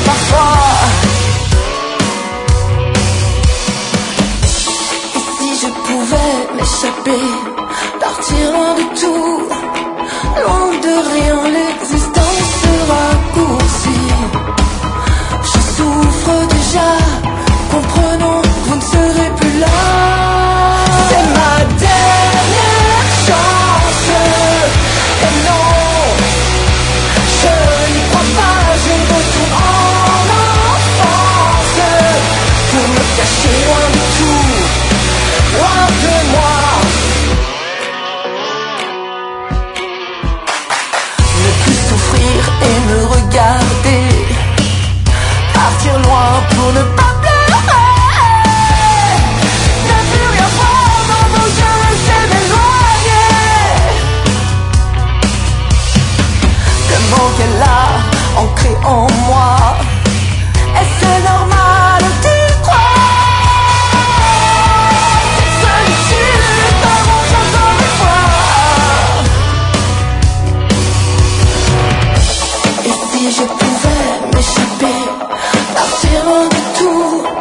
parfois. Et si je pouvais m'échapper, partir loin de tout, loin de rien, l'existence se raccourcit. Je souffre déjà, comprenons, vous ne serez plus là. C'est ma dernière chance. Et non, je n'y crois pas, je retourne en enfance pour me cacher loin de tout, loin de moi. Ne plus souffrir et me regarder, partir loin pour ne pas pleurer, ne plus rien voir dans vos yeux, c'est m'éloigner. Le manque est là, ancré en moi. Est-ce normal, tu crois? Cette solitude m'arrange encore une fois. Et si je pouvais m'échapper, partir loin de tout,